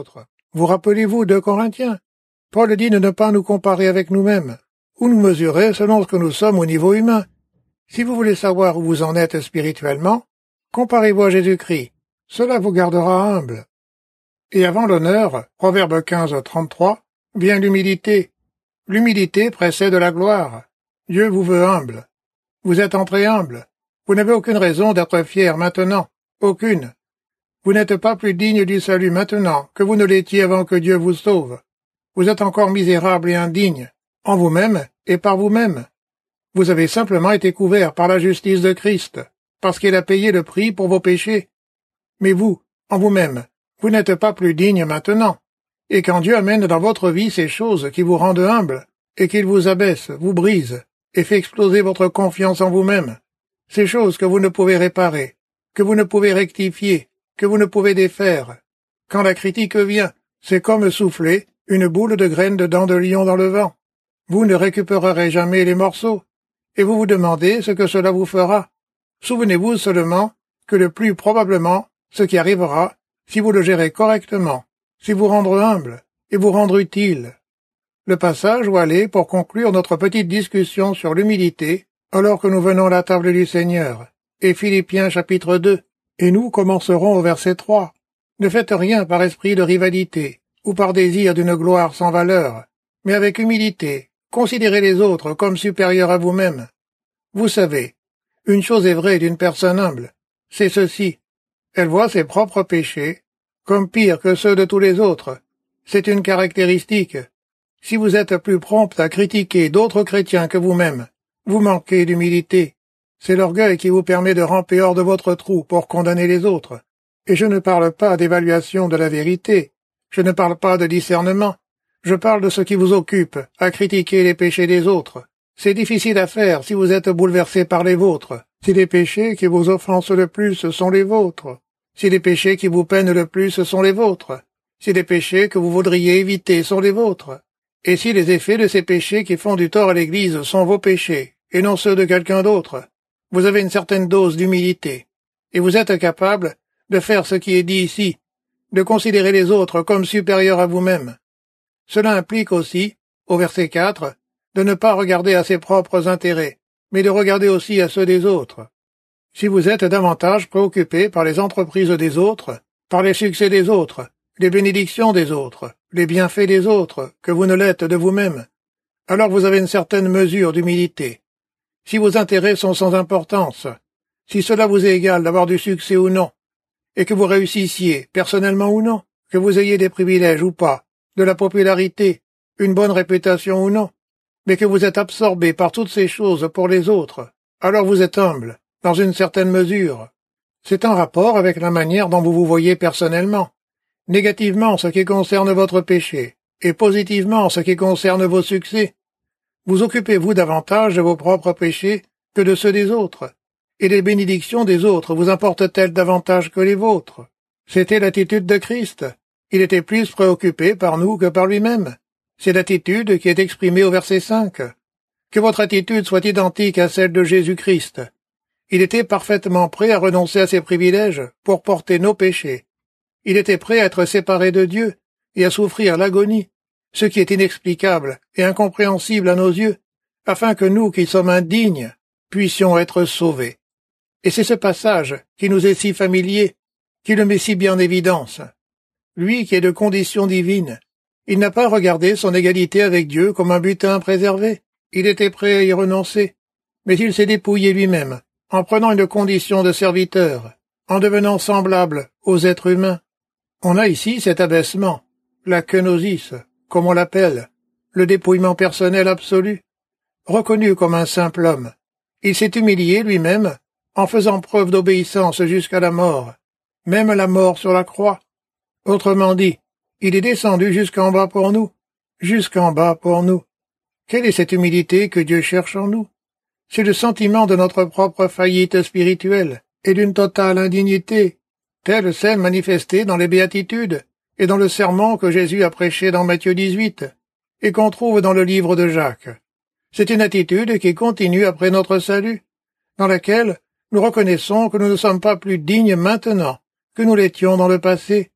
Speaker 2: Vous rappelez-vous 2 Corinthiens? Paul dit de ne pas nous comparer avec nous-mêmes, ou nous mesurer selon ce que nous sommes au niveau humain. Si vous voulez savoir où vous en êtes spirituellement, comparez-vous à Jésus-Christ. Cela vous gardera humble. Et avant l'honneur, Proverbe 15:33, vient l'humilité. L'humilité précède la gloire. Dieu vous veut humble. Vous êtes entré humble. Vous n'avez aucune raison d'être fier maintenant. Aucune. Vous n'êtes pas plus digne du salut maintenant que vous ne l'étiez avant que Dieu vous sauve. Vous êtes encore misérable et indigne, en vous-même et par vous-même. Vous avez simplement été couvert par la justice de Christ, parce qu'il a payé le prix pour vos péchés. Mais vous, en vous-même, vous n'êtes pas plus digne maintenant. Et quand Dieu amène dans votre vie ces choses qui vous rendent humble, et qu'il vous abaisse, vous brise, et fait exploser votre confiance en vous-même, ces choses que vous ne pouvez réparer, que vous ne pouvez rectifier, que vous ne pouvez défaire. Quand la critique vient, c'est comme souffler une boule de graines de dents de lion dans le vent. Vous ne récupérerez jamais les morceaux, et vous vous demandez ce que cela vous fera. Souvenez-vous seulement que le plus probablement, ce qui arrivera, si vous le gérez correctement, c'est vous rendre humble et vous rendre utile. Le passage où aller pour conclure notre petite discussion sur l'humilité, alors que nous venons à la table du Seigneur, est Philippiens chapitre 2, et nous commencerons au verset 3. Ne faites rien par esprit de rivalité, ou par désir d'une gloire sans valeur, mais avec humilité, considérez les autres comme supérieurs à vous-même. Vous savez, une chose est vraie d'une personne humble, c'est ceci. Elle voit ses propres péchés comme pires que ceux de tous les autres. C'est une caractéristique. Si vous êtes plus prompt à critiquer d'autres chrétiens que vous-même, vous manquez d'humilité. C'est l'orgueil qui vous permet de ramper hors de votre trou pour condamner les autres. Et je ne parle pas d'évaluation de la vérité. Je ne parle pas de discernement. Je parle de ce qui vous occupe, à critiquer les péchés des autres. C'est difficile à faire si vous êtes bouleversé par les vôtres, si les péchés qui vous offensent le plus sont les vôtres, si les péchés qui vous peinent le plus sont les vôtres, si les péchés que vous voudriez éviter sont les vôtres, et si les effets de ces péchés qui font du tort à l'Église sont vos péchés, et non ceux de quelqu'un d'autre. Vous avez une certaine dose d'humilité, et vous êtes capable de faire ce qui est dit ici, de considérer les autres comme supérieurs à vous-même. Cela implique aussi, au verset 4, de ne pas regarder à ses propres intérêts, mais de regarder aussi à ceux des autres. Si vous êtes davantage préoccupé par les entreprises des autres, par les succès des autres, les bénédictions des autres, les bienfaits des autres, que vous ne l'êtes de vous-même, alors vous avez une certaine mesure d'humilité. Si vos intérêts sont sans importance, si cela vous est égal d'avoir du succès ou non, et que vous réussissiez, personnellement ou non, que vous ayez des privilèges ou pas, de la popularité, une bonne réputation ou non, mais que vous êtes absorbé par toutes ces choses pour les autres, alors vous êtes humble, dans une certaine mesure. C'est en rapport avec la manière dont vous vous voyez personnellement, négativement en ce qui concerne votre péché, et positivement en ce qui concerne vos succès. Vous occupez-vous davantage de vos propres péchés que de ceux des autres, et les bénédictions des autres vous importent-elles davantage que les vôtres? C'était l'attitude de Christ. Il était plus préoccupé par nous que par lui-même. C'est l'attitude qui est exprimée au verset 5. Que votre attitude soit identique à celle de Jésus-Christ. Il était parfaitement prêt à renoncer à ses privilèges pour porter nos péchés. Il était prêt à être séparé de Dieu et à souffrir l'agonie, ce qui est inexplicable et incompréhensible à nos yeux, afin que nous qui sommes indignes puissions être sauvés. Et c'est ce passage qui nous est si familier, qui le met si bien en évidence. Lui qui est de condition divine, il n'a pas regardé son égalité avec Dieu comme un butin préservé. Il était prêt à y renoncer, mais il s'est dépouillé lui-même, en prenant une condition de serviteur, en devenant semblable aux êtres humains. On a ici cet abaissement, la kenosis, comme on l'appelle, le dépouillement personnel absolu. Reconnu comme un simple homme, il s'est humilié lui-même en faisant preuve d'obéissance jusqu'à la mort, même la mort sur la croix. Autrement dit, il est descendu jusqu'en bas pour nous, jusqu'en bas pour nous. Quelle est cette humilité que Dieu cherche en nous? C'est le sentiment de notre propre faillite spirituelle et d'une totale indignité, telle celle manifestée dans les béatitudes et dans le sermon que Jésus a prêché dans Matthieu 18 et qu'on trouve dans le livre de Jacques. C'est une attitude qui continue après notre salut, dans laquelle nous reconnaissons que nous ne sommes pas plus dignes maintenant que nous l'étions dans le passé.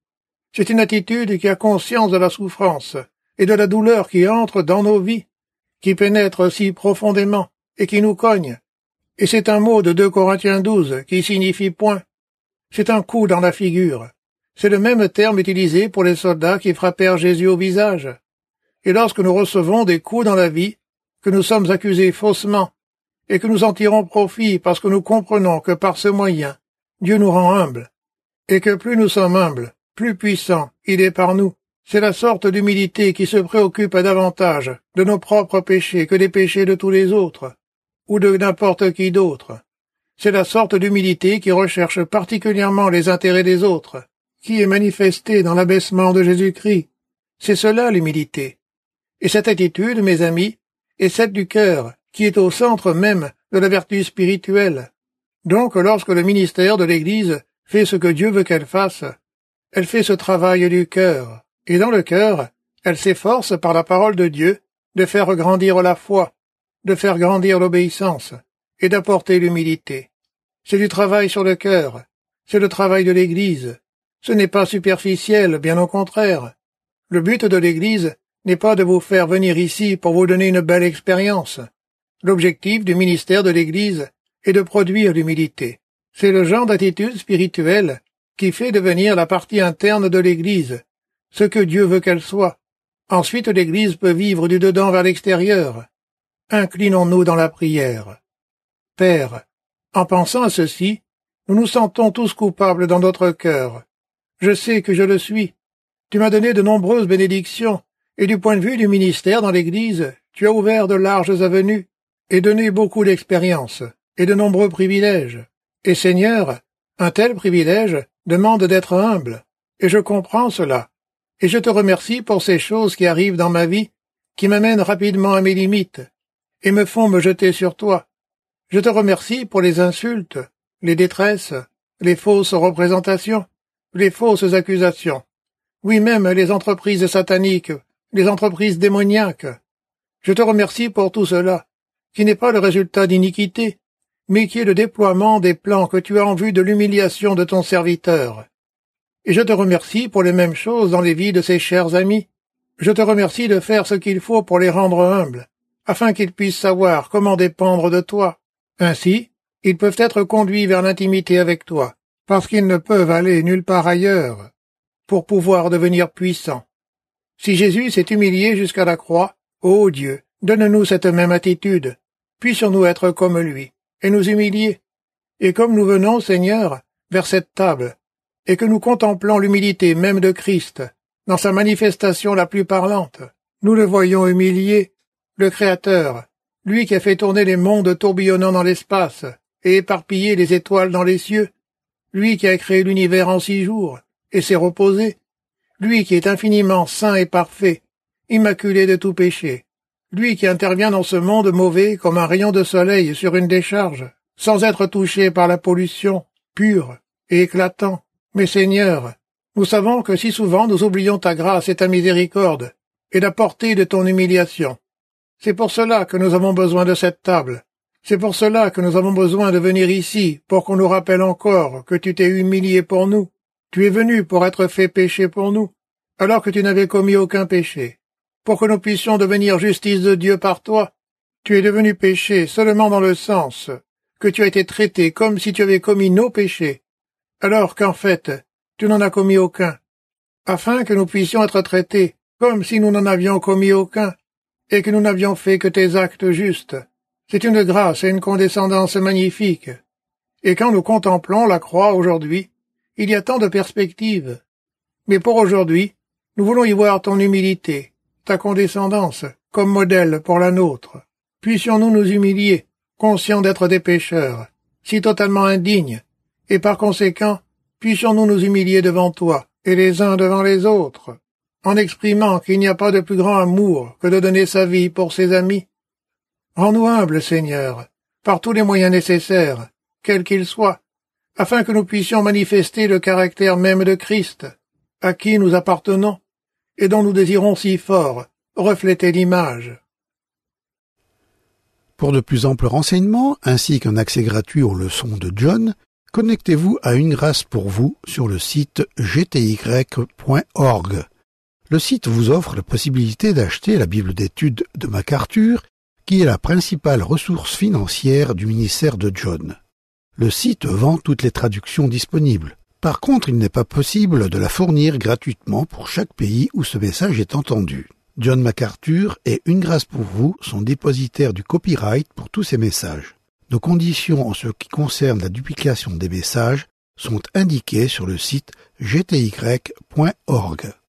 Speaker 2: C'est une attitude qui a conscience de la souffrance et de la douleur qui entre dans nos vies, qui pénètre si profondément et qui nous cogne. Et c'est un mot de 2 Corinthiens 12 qui signifie point. C'est un coup dans la figure. C'est le même terme utilisé pour les soldats qui frappèrent Jésus au visage. Et lorsque nous recevons des coups dans la vie, que nous sommes accusés faussement, et que nous en tirons profit parce que nous comprenons que par ce moyen, Dieu nous rend humbles, et que plus nous sommes humbles, plus puissant il est par nous. C'est la sorte d'humilité qui se préoccupe davantage de nos propres péchés que des péchés de tous les autres, ou de n'importe qui d'autre. C'est la sorte d'humilité qui recherche particulièrement les intérêts des autres, qui est manifestée dans l'abaissement de Jésus-Christ. C'est cela l'humilité. Et cette attitude, mes amis, est celle du cœur, qui est au centre même de la vertu spirituelle. Donc, lorsque le ministère de l'Église fait ce que Dieu veut qu'elle fasse, elle fait ce travail du cœur. Et dans le cœur, elle s'efforce par la parole de Dieu de faire grandir la foi, de faire grandir l'obéissance et d'apporter l'humilité. C'est du travail sur le cœur, c'est le travail de l'Église. Ce n'est pas superficiel, bien au contraire. Le but de l'Église n'est pas de vous faire venir ici pour vous donner une belle expérience. L'objectif du ministère de l'Église est de produire l'humilité. C'est le genre d'attitude spirituelle qui fait devenir la partie interne de l'Église ce que Dieu veut qu'elle soit. Ensuite, l'Église peut vivre du dedans vers l'extérieur. Inclinons-nous dans la prière. Père, en pensant à ceci, nous nous sentons tous coupables dans notre cœur. Je sais que je le suis. Tu m'as donné de nombreuses bénédictions, et du point de vue du ministère dans l'Église, tu as ouvert de larges avenues, et donné beaucoup d'expérience, et de nombreux privilèges. Et Seigneur, un tel privilège demande d'être humble, et je comprends cela. Et je te remercie pour ces choses qui arrivent dans ma vie, qui m'amènent rapidement à mes limites, et me font me jeter sur toi. Je te remercie pour les insultes, les détresses, les fausses représentations, les fausses accusations. Oui, même les entreprises sataniques, les entreprises démoniaques. Je te remercie pour tout cela, qui n'est pas le résultat d'iniquité, mais qui est le déploiement des plans que tu as en vue de l'humiliation de ton serviteur. Et je te remercie pour les mêmes choses dans les vies de ces chers amis. Je te remercie de faire ce qu'il faut pour les rendre humbles, afin qu'ils puissent savoir comment dépendre de toi. Ainsi, ils peuvent être conduits vers l'intimité avec toi, parce qu'ils ne peuvent aller nulle part ailleurs, pour pouvoir devenir puissants. Si Jésus s'est humilié jusqu'à la croix, ô Dieu, donne-nous cette même attitude. Puissions-nous être comme lui, et nous humilier. Et comme nous venons, Seigneur, vers cette table, et que nous contemplons l'humilité même de Christ, dans sa manifestation la plus parlante, nous le voyons humilié, le Créateur, lui qui a fait tourner les mondes tourbillonnant dans l'espace, et éparpiller les étoiles dans les cieux, lui qui a créé l'univers en 6 jours, et s'est reposé, lui qui est infiniment saint et parfait, immaculé de tout péché, lui qui intervient dans ce monde mauvais comme un rayon de soleil sur une décharge, sans être touché par la pollution, pur et éclatant. Mais Seigneur, nous savons que si souvent nous oublions ta grâce et ta miséricorde, et la portée de ton humiliation. C'est pour cela que nous avons besoin de cette table. C'est pour cela que nous avons besoin de venir ici, pour qu'on nous rappelle encore que tu t'es humilié pour nous. Tu es venu pour être fait péché pour nous, alors que tu n'avais commis aucun péché, pour que nous puissions devenir justice de Dieu par toi. Tu es devenu péché seulement dans le sens que tu as été traité comme si tu avais commis nos péchés, alors qu'en fait, tu n'en as commis aucun, afin que nous puissions être traités comme si nous n'en avions commis aucun, et que nous n'avions fait que tes actes justes. C'est une grâce et une condescendance magnifiques. Et quand nous contemplons la croix aujourd'hui, il y a tant de perspectives. Mais pour aujourd'hui, nous voulons y voir ton humilité, ta condescendance, comme modèle pour la nôtre. Puissions-nous nous humilier, conscients d'être des pécheurs, si totalement indignes, et par conséquent, puissions-nous nous humilier devant toi, et les uns devant les autres, en exprimant qu'il n'y a pas de plus grand amour que de donner sa vie pour ses amis. Rends-nous humbles, Seigneur, par tous les moyens nécessaires, quels qu'ils soient, afin que nous puissions manifester le caractère même de Christ, à qui nous appartenons, et dont nous désirons si fort refléter l'image.
Speaker 1: Pour de plus amples renseignements, ainsi qu'un accès gratuit aux leçons de John, Connectez-vous à Une Grâce pour vous sur le site gty.org. Le site vous offre la possibilité d'acheter la Bible d'études de MacArthur, qui est la principale ressource financière du ministère de John. Le site vend toutes les traductions disponibles. Par contre, il n'est pas possible de la fournir gratuitement pour chaque pays où ce message est entendu. John MacArthur et Une Grâce pour vous sont dépositaires du copyright pour tous ces messages. Nos conditions en ce qui concerne la duplication des messages sont indiquées sur le site gty.org.